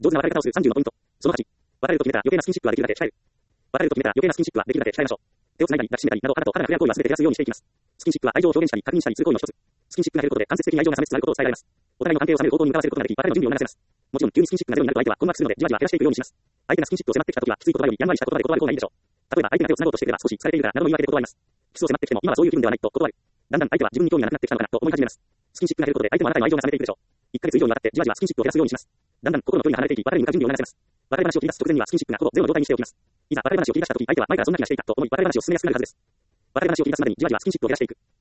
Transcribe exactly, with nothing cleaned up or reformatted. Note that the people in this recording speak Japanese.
上手な別れ方をするさんじゅうのポイント。そのはち、別れると決めたら余計なスキンシップはできるだけ控える。別れると決めたら余計なスキンシップはできるだけ控えましょう。手を繋いだり、抱きしめたりなど、あなたと肌が触れ合う行為は全て減らすようにしていきます。スキンシップは愛情を表現したり、確認したりする行為の一つ。スキンシップが減ることで間接的に愛情が冷めつつあることを伝えられます。お互いの関係を冷める方向に向かわせることができ、別れの準備を促せます。もちろん、急にスキンシップがゼロになると相手は困惑するので、じわじわ減らしていくようにします。相手がスキンシップを迫ってきたときは、きつい言葉よりやんわりした言葉で断る方がいいでしょう。例えば、相手が手を繋ごうとしてくれば少し疲れているからなどの言い訳で断ります。キスを迫ってきても、今はそういう気分ではないと断る。だんだん相手は自分に興味がなくなってきたのかなと思い始めます。スキンシップが減ることで相手もあなたへの愛情が冷めていくでしょう。いっかげつ以上にわたってじわじわスキンシップを減らすようにします。だんだん心の距離が離れていき、別れに向かう準備を促せます。別れ話を切り出す直前にはスキンシップがほぼゼロの状態にしておきます。いざ別れ話を切り出したとき、相手は前からそんな気がしていたと思い、別れ話を進めやすくなるはずです。別れ話を切り出すまでにじわじわスキンシップを減らしていく。